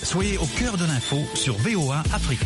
Soyez au cœur de l'info sur VOA Afrique.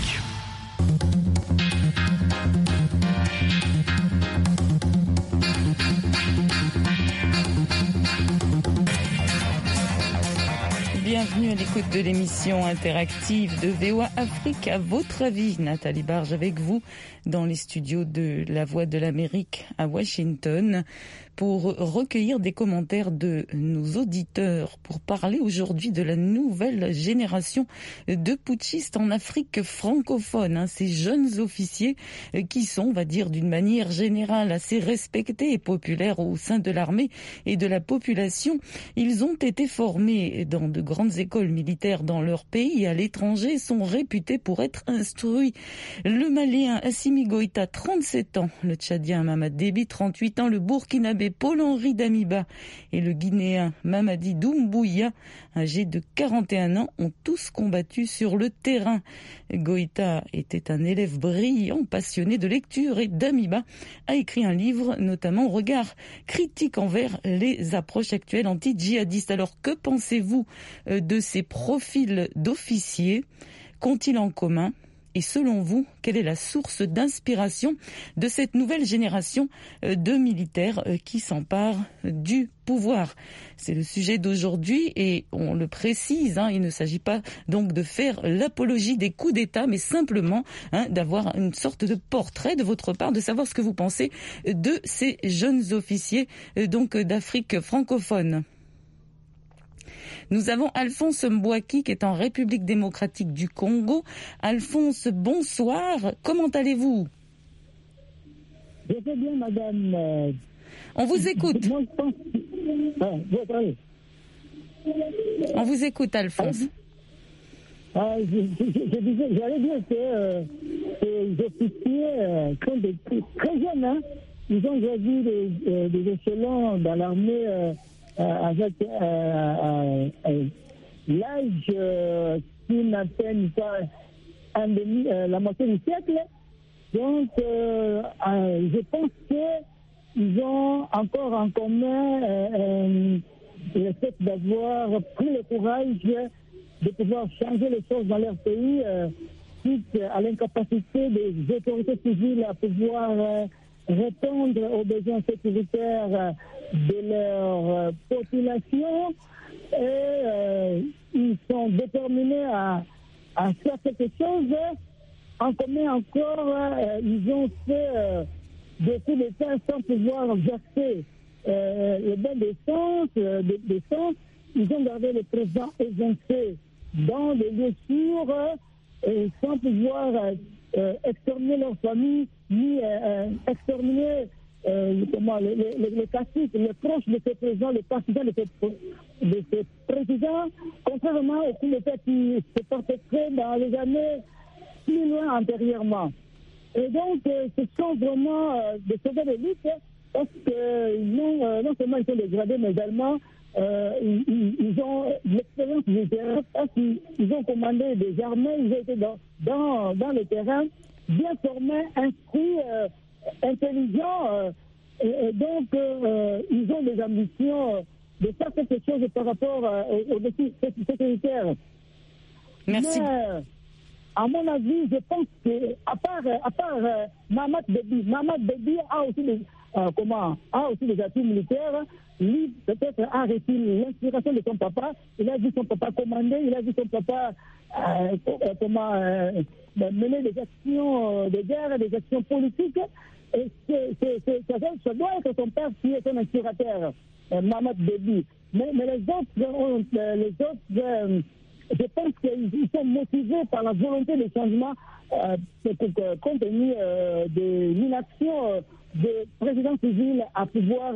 Bienvenue à l'écoute de l'émission interactive de VOA Afrique. À votre avis, Nathalie Barge avec vous dans les studios de La Voix de l'Amérique à Washington pour recueillir des commentaires de nos auditeurs, pour parler aujourd'hui de la nouvelle génération de putschistes en Afrique francophone. Ces jeunes officiers qui sont, on va dire d'une manière générale, assez respectés et populaires au sein de l'armée et de la population. Ils ont été formés dans de grandes écoles militaires dans leur pays et à l'étranger, sont réputés pour être instruits. Le Malien Assimi Goïta, 37 ans, le Tchadien Mamad Déby, 38 ans, le Burkinabé Paul-Henri Damiba et le Guinéen Mamadi Doumbouya, âgé de 41 ans, ont tous combattu sur le terrain. Goïta était un élève brillant, passionné de lecture, et Damiba a écrit un livre, notamment Regard critique envers les approches actuelles anti-djihadistes. Alors, que pensez-vous de ces profils d'officiers? Qu'ont-ils en commun? Et selon vous, quelle est la source d'inspiration de cette nouvelle génération de militaires qui s'emparent du pouvoir? C'est le sujet d'aujourd'hui et on le précise, il ne s'agit pas donc de faire l'apologie des coups d'État, mais simplement d'avoir une sorte de portrait de votre part, de savoir ce que vous pensez de ces jeunes officiers donc d'Afrique francophone. Nous avons Alphonse Mbouaki qui est en République démocratique du Congo. Alphonse, bonsoir. Comment allez-vous? Je vais bien, madame. On vous écoute. On vous écoute, Alphonse. Je disais, j'allais dire que ces officiers sont des très jeunes. Ils ont choisi des échelons dans l'armée avec l'âge qui n'atteigne pas la moitié du siècle. Donc, je pense qu'ils ont encore en commun le fait d'avoir pris le courage de pouvoir changer les choses dans leur pays suite à l'incapacité des autorités civiles à pouvoir répondre aux besoins sécuritaires de leur population et ils sont déterminés à faire quelque chose. En commun encore, ils ont fait des coups d'État sans pouvoir verser le bain d'essence. Ils ont gardé le président évincé dans des lieux sûrs sans pouvoir exterminer leur famille ni exterminer les caciques, les proches de ces présidents, les partisans de ces présidents, contrairement aux coups d'État qui se perpétraient dans les années plus loin antérieurement. Et donc, ce sont vraiment des soldats d'élite parce que non seulement ils sont dégradés, mais également ils ont l'expérience militaire parce qu'ils ont commandé des armées, ils étaient dans le terrain, bien formés, instruits, intelligents, et donc ils ont des ambitions de faire quelque chose par rapport aux défis sécuritaires. Merci. Mais, à mon avis, je pense que à part Mamad Déby a aussi des atouts militaires. Lui, peut-être, a reçu l'inspiration de son papa. Il a vu son papa commander, il a vu son papa mener des actions de guerre, des actions politiques. Et ça doit être son père qui est son inspirateur, Mamad Déby. Mais les autres, je pense qu'ils sont motivés par la volonté de changement compte tenu de l'inaction des présidents civils à pouvoir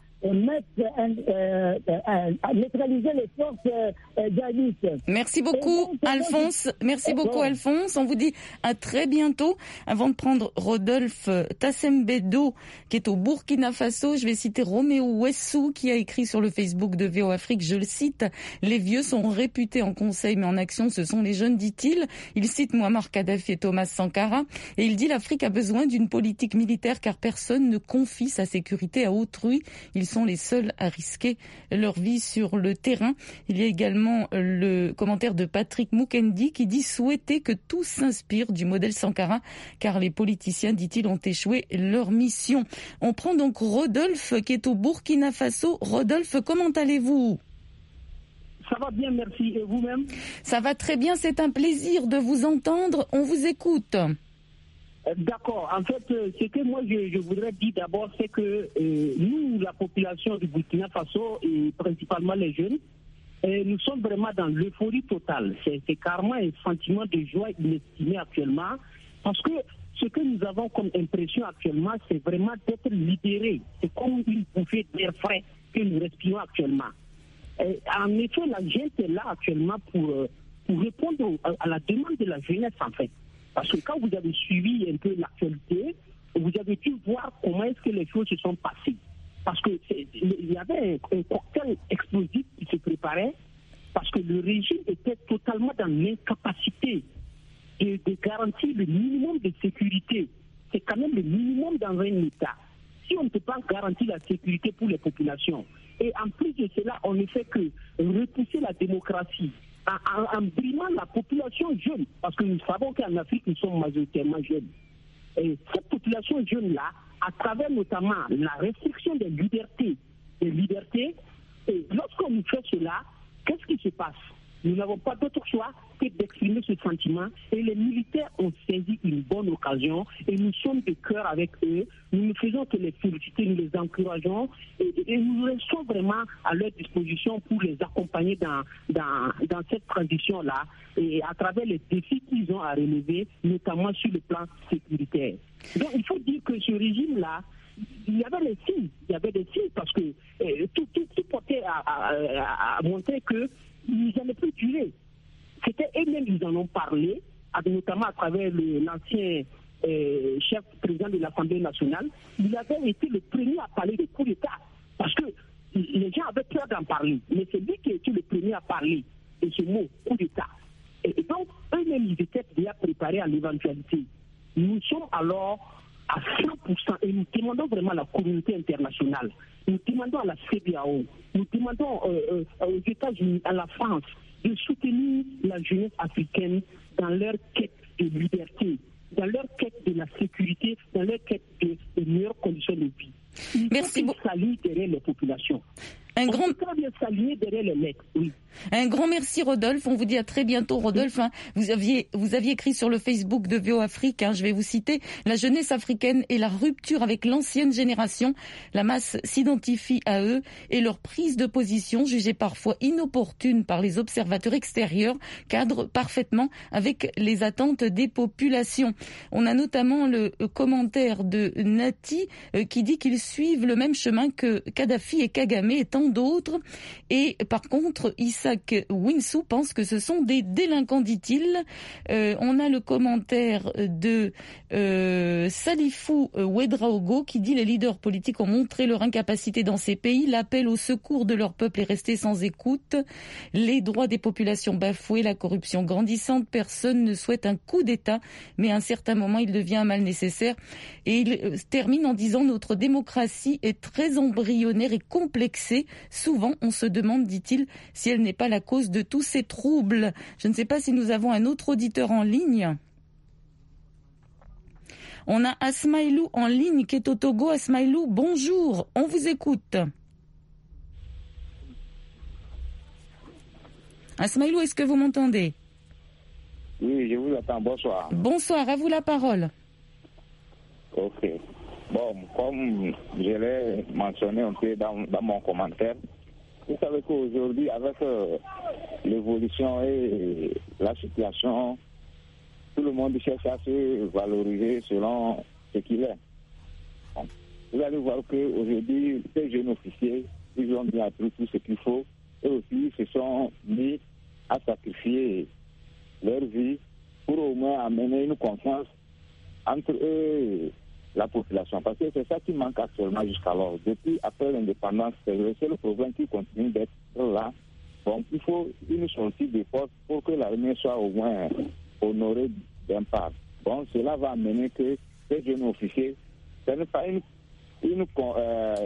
neutraliser les forces djihadistes. Merci beaucoup, Alphonse. Merci beaucoup, Alphonse. On vous dit à très bientôt. Avant de prendre Rodolphe Tassembedo, qui est au Burkina Faso, je vais citer Roméo Wessou, qui a écrit sur le Facebook de VOA Afrique, je le cite, « Les vieux sont réputés en conseil, mais en action, ce sont les jeunes », dit-il. Il cite Muammar Kadhafi et Thomas Sankara, et il dit « L'Afrique a besoin d'une politique militaire, car personne ne confie sa sécurité à autrui. Ils sont les seuls à risquer leur vie sur le terrain. Il y a également le commentaire de Patrick Mukendi qui dit souhaiter que tout s'inspire du modèle Sankara, car les politiciens, dit-il, ont échoué leur mission. On prend donc Rodolphe qui est au Burkina Faso. Rodolphe, comment allez-vous ? Ça va bien, merci. Et vous-même ? Ça va très bien, c'est un plaisir de vous entendre. On vous écoute. D'accord. En fait, ce que moi je voudrais dire d'abord, c'est que nous, la population du Burkina Faso, et principalement les jeunes, nous sommes vraiment dans l'euphorie totale. C'est carrément un sentiment de joie inestimé actuellement, parce que ce que nous avons comme impression actuellement, c'est vraiment d'être libérés. C'est comme une bouffée d'air frais que nous respirons actuellement. En effet, la gente est là actuellement pour répondre à la demande de la jeunesse, en fait. Parce que quand vous avez suivi un peu l'actualité, vous avez pu voir comment est-ce que les choses se sont passées. Parce qu'il y avait un cocktail explosif qui se préparait, parce que le régime était totalement dans l'incapacité de garantir le minimum de sécurité. C'est quand même le minimum dans un État. Si on ne peut pas garantir la sécurité pour les populations, et en plus de cela, on ne fait que repousser la démocratie en brimant la population jeune, parce que nous savons qu'en Afrique, nous sommes majoritairement jeunes. Et cette population jeune-là, à travers notamment la restriction des libertés, et lorsqu'on nous fait cela, qu'est-ce qui se passe ? Nous n'avons pas d'autre choix que d'exprimer ce sentiment, et les militaires ont saisi une bonne occasion, et nous sommes de cœur avec eux. Nous ne faisons que les féliciter, nous les encourageons, et nous restons vraiment à leur disposition pour les accompagner dans cette transition-là, et à travers les défis qu'ils ont à relever, notamment sur le plan sécuritaire. Donc il faut dire que ce régime-là, il y avait des signes, parce que tout portait à montrer que ils n'allaient plus durer. C'était eux-mêmes, ils en ont parlé, notamment à travers l'ancien chef président de l'Assemblée nationale. Il avait été le premier à parler de coup d'État, parce que les gens avaient peur d'en parler. Mais c'est lui qui a été le premier à parler de ce mot, coup d'État. Et donc, eux-mêmes, ils étaient déjà préparés à l'éventualité. Nous sommes alors à 100%, et nous demandons vraiment à la communauté internationale, nous demandons à la CEDEAO, nous demandons aux États-Unis, à la France, de soutenir la jeunesse africaine dans leur quête de liberté, dans leur quête de la sécurité, dans leur quête de meilleures conditions de vie. Merci beaucoup. Salut derrière les populations. Un grand merci Rodolphe, on vous dit à très bientôt Rodolphe. Vous aviez écrit sur le Facebook de VO Afrique, je vais vous citer, la jeunesse africaine et la rupture avec l'ancienne génération, la masse s'identifie à eux et leur prise de position, jugée parfois inopportune par les observateurs extérieurs, cadre parfaitement avec les attentes des populations. On a notamment le commentaire de Nati qui dit qu'ils suivent le même chemin que Kadhafi et Kagame et tant d'autres. Et par contre, Isaac Winsou pense que ce sont des délinquants, dit-il. On a le commentaire de Salifou Ouedraogo qui dit les leaders politiques ont montré leur incapacité dans ces pays. L'appel au secours de leur peuple est resté sans écoute. Les droits des populations bafoués, la corruption grandissante. Personne ne souhaite un coup d'État, mais à un certain moment, il devient un mal nécessaire. Et il termine en disant notre démocratie est très embryonnaire et complexée. Souvent, on se demande, dit-il, si elle n'est pas la cause de tous ces troubles. Je ne sais pas si nous avons un autre auditeur en ligne. On a Asmaïlou en ligne qui est au Togo. Asmaïlou, bonjour, on vous écoute. Asmaïlou, est-ce que vous m'entendez ? Oui, je vous attends, bonsoir. Bonsoir, à vous la parole. Ok. Bon, comme je l'ai mentionné un peu dans mon commentaire, vous savez qu'aujourd'hui, avec l'évolution et la situation, tout le monde cherche à se valoriser selon ce qu'il est. Bon, vous allez voir qu'aujourd'hui, ces jeunes officiers, ils ont bien appris tout ce qu'il faut et aussi ils se sont mis à sacrifier leur vie pour au moins amener une confiance entre eux la population. Parce que c'est ça qui manque actuellement jusqu'alors. Depuis, après l'indépendance, c'est le seul problème qui continue d'être là. Donc, il faut une sortie de force pour que l'armée soit au moins honorée d'un part. Bon, cela va amener que ces jeunes officiers, ce n'est pas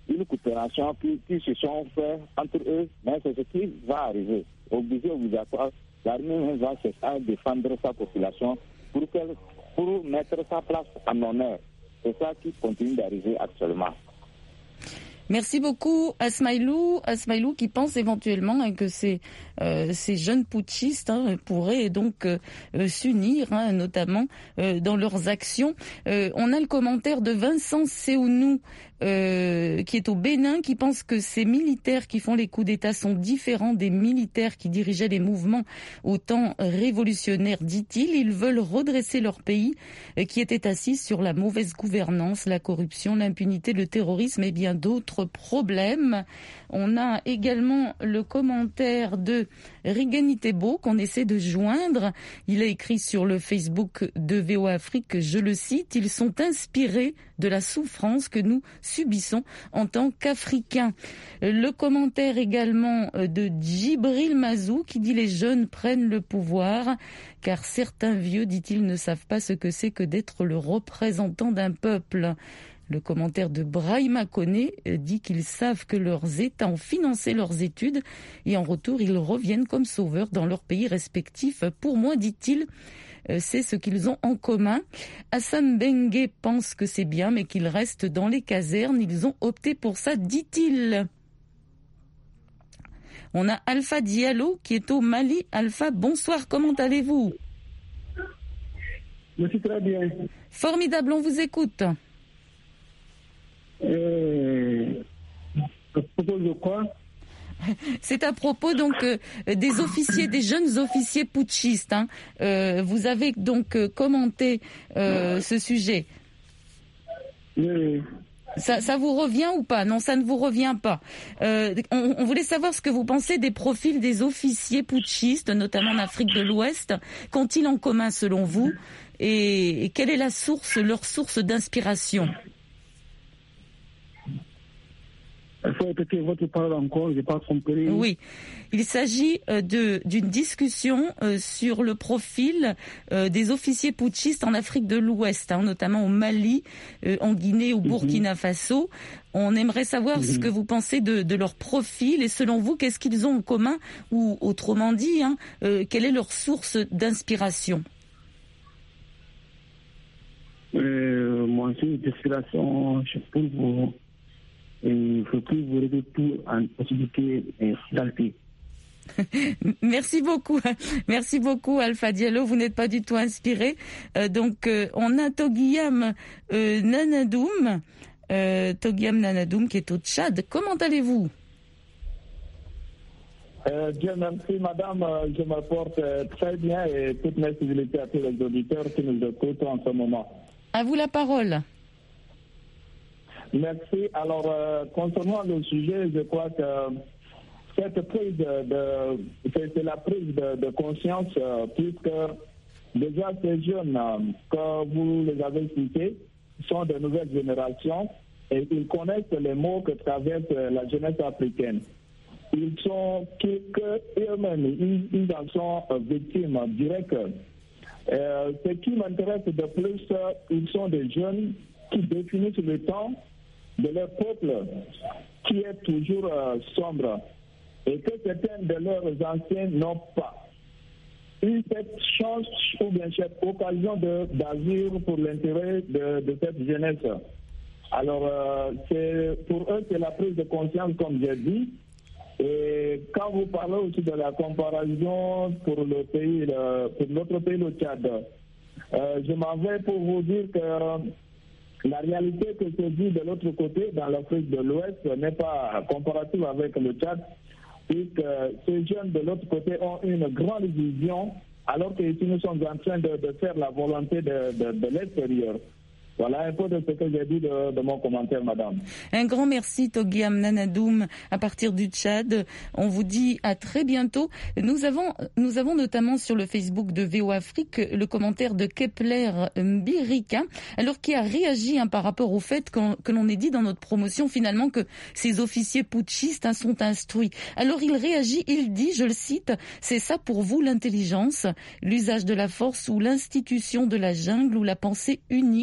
une coopération qui se sont fait entre eux, mais c'est ce qui va arriver. Obligatoire, l'armée va chercher à défendre sa population pour mettre sa place en honneur. C'est ça qui continue d'arriver actuellement. Merci beaucoup Asmaïlou qui pense éventuellement que ces jeunes putschistes pourraient donc s'unir, notamment dans leurs actions. On a le commentaire de Vincent Seounou qui est au Bénin, qui pense que ces militaires qui font les coups d'État sont différents des militaires qui dirigeaient les mouvements au temps révolutionnaire, dit-il. Ils veulent redresser leur pays qui était assis sur la mauvaise gouvernance, la corruption, l'impunité, le terrorisme et bien d'autres problèmes. On a également le commentaire de Rigani Tebo qu'on essaie de joindre. Il a écrit sur le Facebook de VOA Afrique, je le cite, « Ils sont inspirés de la souffrance que nous subissons en tant qu'Africains ». Le commentaire également de Djibril Mazou qui dit « Les jeunes prennent le pouvoir car certains vieux, dit-il, ne savent pas ce que c'est que d'être le représentant d'un peuple ». Le commentaire de Brahima Koné dit qu'ils savent que leurs États ont financé leurs études et en retour, ils reviennent comme sauveurs dans leurs pays respectifs. Pour moi, dit-il, c'est ce qu'ils ont en commun. Hassan Bengue pense que c'est bien, mais qu'ils restent dans les casernes. Ils ont opté pour ça, dit-il. On a Alpha Diallo qui est au Mali. Alpha, bonsoir, comment allez-vous? Je suis très bien. Formidable, on vous écoute. À propos de quoi? C'est à propos donc des officiers, des jeunes officiers putschistes. Vous avez donc commenté ce sujet. Oui. Ça vous revient ou pas? Non, ça ne vous revient pas. On voulait savoir ce que vous pensez des profils des officiers putschistes, notamment en Afrique de l'Ouest. Qu'ont-ils en commun selon vous? Et quelle est leur source d'inspiration? Il faut répéter votre parole encore, je n'ai pas compris. Oui, il s'agit d'une discussion sur le profil des officiers putschistes en Afrique de l'Ouest, notamment au Mali, en Guinée, au Burkina Faso. On aimerait savoir ce que vous pensez de leur profil et selon vous, qu'est-ce qu'ils ont en commun ou autrement dit, quelle est leur source d'inspiration? Moi, c'est une inspiration, je peux vous... Il faut que vous ayez tout en possibilité d'alter. Merci beaucoup Alpha Diallo, vous n'êtes pas du tout inspiré. Donc on a Toguiam Nanadoum qui est au Tchad. Comment allez-vous? Dieu merci madame, je me porte très bien et toutes mes civilités à tous les auditeurs qui nous écoutent en ce moment. À vous la parole. Merci. Alors, concernant le sujet, je crois que cette prise c'est la prise de conscience, puisque déjà ces jeunes que vous les avez cités sont de nouvelles générations et ils connaissent les maux que traverse la jeunesse africaine. Ils sont eux-mêmes, ils en sont victimes directes. Ce qui m'intéresse de plus, ils sont des jeunes qui définissent le temps de leur peuple qui est toujours sombre et que certains de leurs anciens n'ont pas eu cette chance ou bien cette occasion d'agir pour l'intérêt de cette jeunesse. Alors, pour eux, c'est la prise de conscience, comme j'ai dit. Et quand vous parlez aussi de la comparaison pour notre pays, le Tchad, je m'en vais pour vous dire que la réalité que se vit de l'autre côté, dans l'Afrique de l'Ouest, n'est pas comparative avec le Tchad, puisque ces jeunes de l'autre côté ont une grande vision, alors que ici nous sommes en train de faire la volonté de l'extérieur. Voilà un peu de ce que j'ai dit de mon commentaire, madame. Un grand merci, Toguiam Nanadoum, à partir du Tchad. On vous dit à très bientôt. Nous avons notamment sur le Facebook de VOA Afrique le commentaire de Kepler Mbirika, alors qui a réagi par rapport au fait que l'on ait dit dans notre promotion finalement que ces officiers putschistes sont instruits. Alors il réagit, il dit, je le cite, « C'est ça pour vous l'intelligence, l'usage de la force ou l'institution de la jungle ou la pensée unique.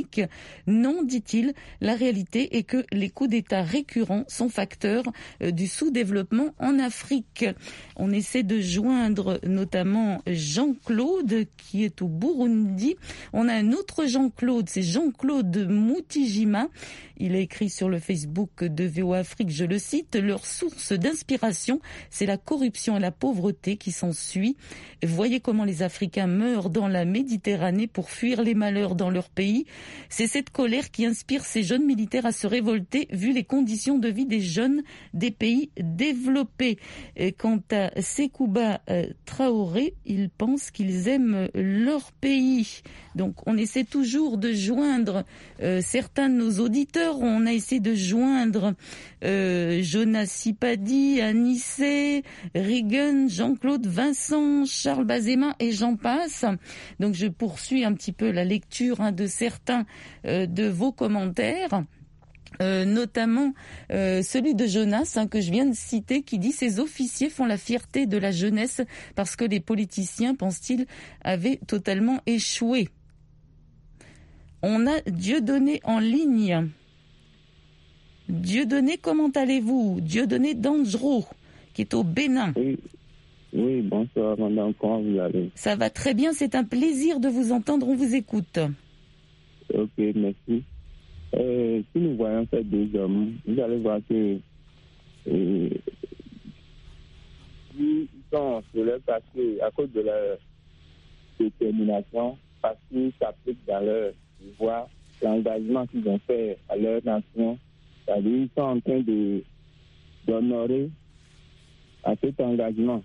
Non, dit-il, la réalité est que les coups d'État récurrents sont facteurs du sous-développement en Afrique. On essaie de joindre notamment Jean-Claude qui est au Burundi. On a un autre Jean-Claude, c'est Jean-Claude Moutijima. Il a écrit sur le Facebook de VOA Afrique, je le cite, « Leur source d'inspiration, c'est la corruption et la pauvreté qui s'ensuit. Voyez comment les Africains meurent dans la Méditerranée pour fuir les malheurs dans leur pays. C'est cette colère qui inspire ces jeunes militaires à se révolter vu les conditions de vie des jeunes des pays développés. » Et quant à Sekouba Traoré, ils pensent qu'ils aiment leur pays. Donc on essaie toujours de joindre certains de nos auditeurs. On a essayé de joindre Jonas Sipadi, Anissé, Regan, Jean-Claude, Vincent, Charles Bazema et j'en passe. Donc je poursuis un petit peu la lecture de certains de vos commentaires. Notamment celui de Jonas que je viens de citer qui dit « Ces officiers font la fierté de la jeunesse parce que les politiciens, pense-t-il, avaient totalement échoué. » On a Dieudonné en ligne. Dieudonné, comment allez-vous? Dieudonné Dangerot, qui est au Bénin. Oui, bonsoir madame, comment vous allez? Ça va très bien, c'est un plaisir de vous entendre, on vous écoute. Ok, merci. Si nous voyons ces deux hommes, vous allez voir que ils sont sur leur passé à cause de leur détermination, parce qu'ils s'appliquent dans leur pouvoir, l'engagement qu'ils ont fait à leur nation. C'est-à-dire qu'ils sont en train d'honorer à cet engagement.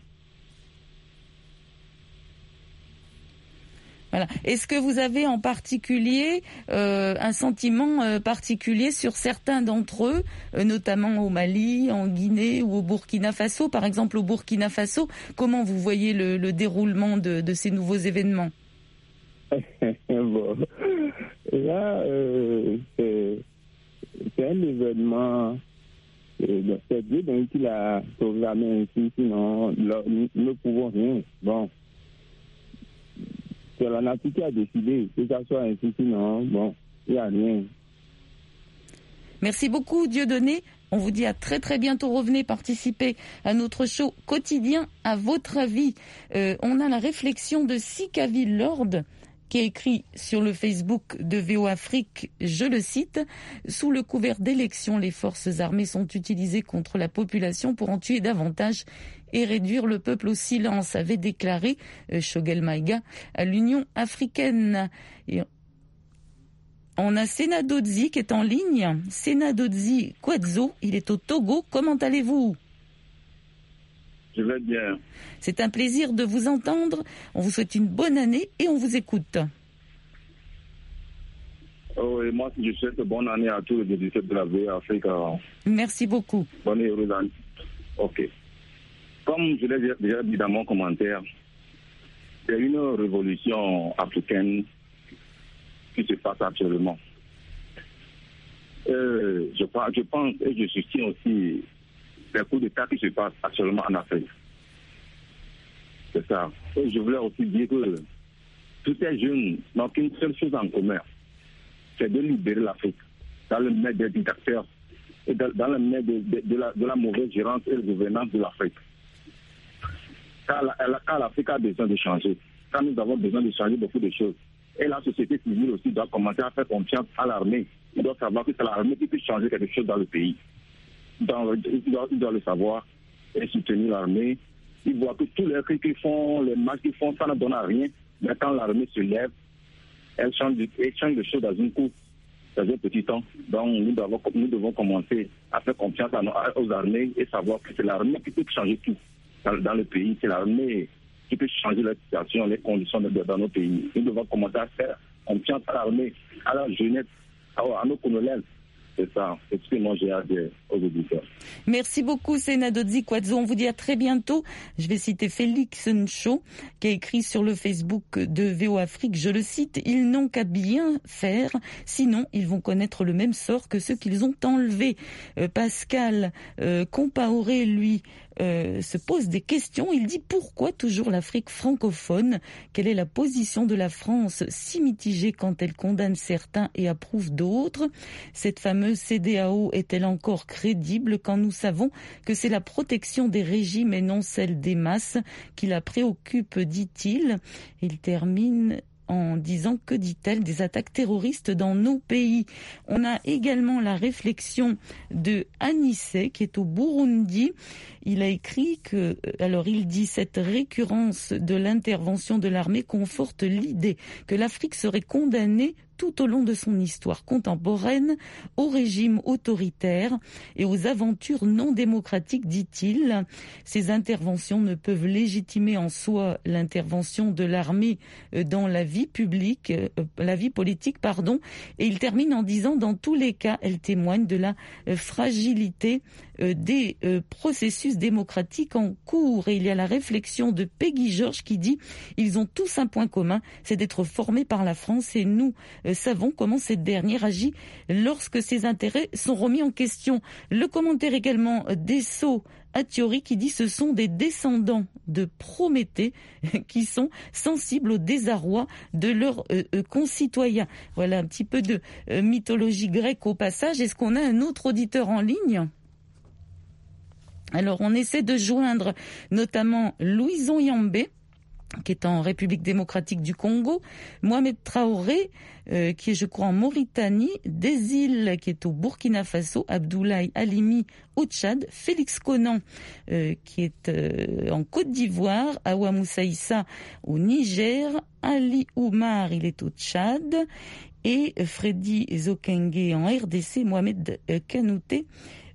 Voilà. Est-ce que vous avez en particulier un sentiment particulier sur certains d'entre eux, notamment au Mali, en Guinée ou au Burkina Faso? Par exemple, au Burkina Faso, comment vous voyez le déroulement de ces nouveaux événements? Bon. Là, c'est un événement, c'est Dieu donc qui l'a programmé ainsi, sinon nous ne pouvons rien. Bon. C'est la nature qui a décidé que ça soit ainsi, sinon, bon, il n'y a rien. Merci beaucoup, Dieudonné. On vous dit à très très bientôt. Revenez participer à notre show quotidien. À votre avis, on a la réflexion de Sikavi Lord qui a écrit sur le Facebook de VOA Afrique, je le cite, « Sous le couvert d'élections, les forces armées sont utilisées contre la population pour en tuer davantage et réduire le peuple au silence », avait déclaré Choguel Maïga à l'Union africaine. Et on a Senadodzi qui est en ligne. Senadodzi Kwadzo, il est au Togo. Comment allez-vous? Je vais bien. C'est un plaisir de vous entendre. On vous souhaite une bonne année et on vous écoute. Oh, et moi, je souhaite bonne année à tous les auditeurs de la VOA Afrique. Merci beaucoup. Bonne année, Rosanne. Ok. Comme je l'ai déjà dit dans mon commentaire, il y a une révolution africaine qui se passe actuellement. Je pense et je soutiens aussi les coups d'État qui se passent actuellement en Afrique. C'est ça. Et je voulais aussi dire que tous ces jeunes n'ont qu'une seule chose en commun, c'est de libérer l'Afrique dans le maître des dictateurs et dans le maître de la mauvaise gérance et de gouvernance de l'Afrique. Car l'Afrique a besoin de changer, car nous avons besoin de changer beaucoup de choses. Et la société civile aussi doit commencer à faire confiance à l'armée. Il doit savoir que c'est l'armée qui peut changer quelque chose dans le pays. Il doit le savoir et soutenir l'armée. Il voit que tous les cris qu'ils font, les marches qu'ils font, ça ne donne à rien. Mais quand l'armée se lève, elle change de choses dans une course, dans un petit temps. Donc nous devons commencer à faire confiance aux armées et savoir que c'est l'armée qui peut changer tout dans le pays. C'est l'armée qui peut changer la situation, les conditions dans nos pays. Nous devons commencer à faire confiance à l'armée, à la jeunesse, à nos colonels. C'est ça, c'est ce que moi j'ai à dire aux auditeurs. Merci beaucoup Senadodzi Kwadzo, on vous dit à très bientôt. Je vais citer Félix Ncho qui a écrit sur le Facebook de VOA Afrique, je le cite, « Ils n'ont qu'à bien faire, sinon ils vont connaître le même sort que ceux qu'ils ont enlevés. » Pascal Compaoré, lui, se pose des questions. Il dit pourquoi toujours l'Afrique francophone? Quelle est la position de la France si mitigée quand elle condamne certains et approuve d'autres? Cette fameuse CEDEAO est-elle encore crédible quand nous savons que c'est la protection des régimes et non celle des masses qui la préoccupe, dit-il. Il termine en disant, que dit-elle, des attaques terroristes dans nos pays. On a également la réflexion de Anissé qui est au Burundi. Il a écrit que, alors il dit, cette récurrence de l'intervention de l'armée conforte l'idée que l'Afrique serait condamnée tout au long de son histoire contemporaine au régime autoritaire et aux aventures non démocratiques, dit-il. Ces interventions ne peuvent légitimer en soi l'intervention de l'armée dans la vie publique, la vie politique, pardon. Et il termine en disant, dans tous les cas, elle témoigne de la fragilité des processus démocratiques en cours. Et il y a la réflexion de Peggy Georges qui dit, ils ont tous un point commun, c'est d'être formés par la France et nous savons comment cette dernière agit lorsque ses intérêts sont remis en question. Le commentaire également d'Esso Atiori qui dit ce sont des descendants de Prométhée qui sont sensibles au désarroi de leurs concitoyens. Voilà un petit peu de mythologie grecque au passage. Est-ce qu'on a un autre auditeur en ligne ? Alors on essaie de joindre notamment Louison Yambé, qui est en République démocratique du Congo, Mohamed Traoré, qui est je crois en Mauritanie, Desil, qui est au Burkina Faso, Abdoulaye Halimi au Tchad, Félix Conan, qui est en Côte d'Ivoire, Awa Moussa Issa au Niger, Ali Oumar, il est au Tchad, et Freddy Zokengue en RDC, Mohamed Kanouté,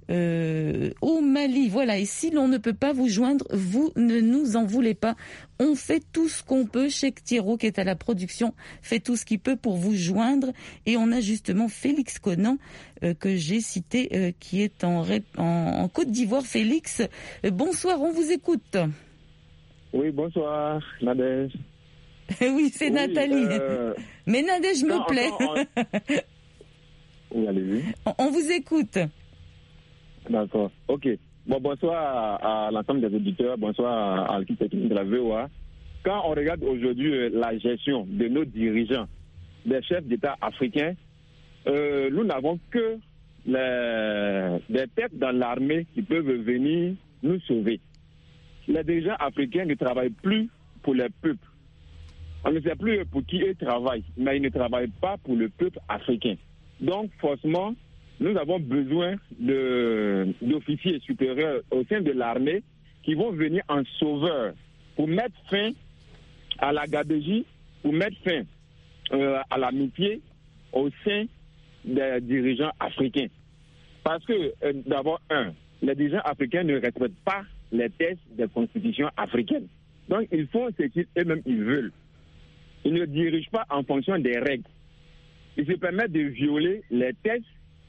au Mali. Voilà, et si l'on ne peut pas vous joindre, vous ne nous en voulez pas. On fait tout ce qu'on peut. Cheikh Thiro, qui est à la production, fait tout ce qu'il peut pour vous joindre. Et on a justement Félix Conan, que j'ai cité, qui est en Côte d'Ivoire. Félix, bonsoir, on vous écoute. Oui, bonsoir, Nadège. Oui, c'est Nathalie. Mais Nadège me plaît. Oui, allez-y. On vous écoute. D'accord, ok. Bon, bonsoir à l'ensemble des auditeurs, bonsoir à l'équipe technique de la VOA. Quand on regarde aujourd'hui la gestion de nos dirigeants, des chefs d'État africains, nous n'avons que des têtes dans l'armée qui peuvent venir nous sauver. Les dirigeants africains ne travaillent plus pour les peuples. On ne sait plus pour qui ils travaillent, mais ils ne travaillent pas pour le peuple africain. Donc, forcément, nous avons besoin d'officiers supérieurs au sein de l'armée qui vont venir en sauveur pour mettre fin à la gabegie, pour mettre fin à l'amitié au sein des dirigeants africains. Parce que, d'abord, les dirigeants africains ne respectent pas les textes des constitutions africaines. Donc, ils font ce qu'eux-mêmes ils veulent. Ils ne dirigent pas en fonction des règles. Ils se permettent de violer les textes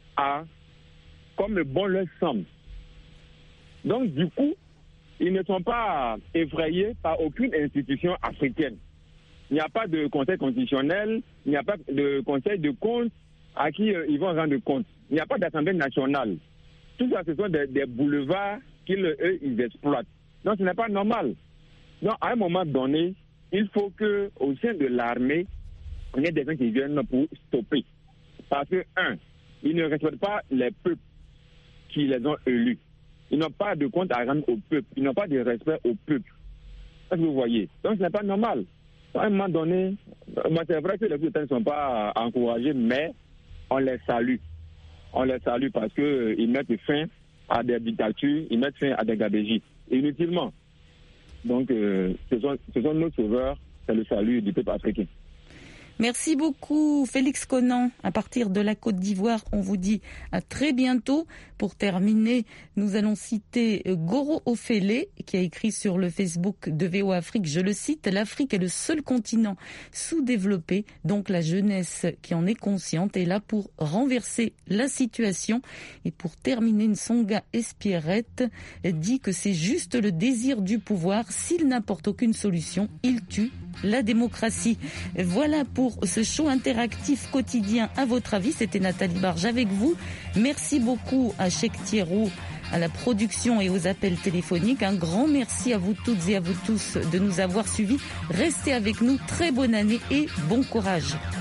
comme bon leur semble. Donc, du coup, ils ne sont pas effrayés par aucune institution africaine. Il n'y a pas de conseil constitutionnel, il n'y a pas de conseil de compte à qui ils vont rendre compte. Il n'y a pas d'assemblée nationale. Tout ça, ce sont des boulevards qu'ils exploitent. Donc, ce n'est pas normal. Donc, à un moment donné, il faut qu'au sein de l'armée, on ait des gens qui viennent pour stopper. Parce que, ils ne respectent pas les peuples qui les ont élus. Ils n'ont pas de compte à rendre au peuple. Ils n'ont pas de respect au peuple. C'est ce que vous voyez. Donc, ce n'est pas normal. À un moment donné, c'est vrai que les États ne sont pas encouragés, mais on les salue. On les salue parce qu'ils mettent fin à des dictatures, ils mettent fin à des gabégies. Inutilement. Donc, ce sont nos sauveurs, c'est le salut du peuple africain. Merci beaucoup Félix Conan. À partir de la Côte d'Ivoire, on vous dit à très bientôt. Pour terminer, nous allons citer Goro Ofele qui a écrit sur le Facebook de VOA Afrique, je le cite, l'Afrique est le seul continent sous-développé, donc la jeunesse qui en est consciente est là pour renverser la situation. Et pour terminer, Nsonga Espierrette dit que c'est juste le désir du pouvoir. S'il n'apporte aucune solution, il tue la démocratie. Voilà pour ce show interactif quotidien. À votre avis, c'était Nathalie Barge avec vous. Merci beaucoup à Cheikh Thiro à la production et aux appels téléphoniques. Un grand merci à vous toutes et à vous tous de nous avoir suivis. Restez avec nous. Très bonne année et bon courage.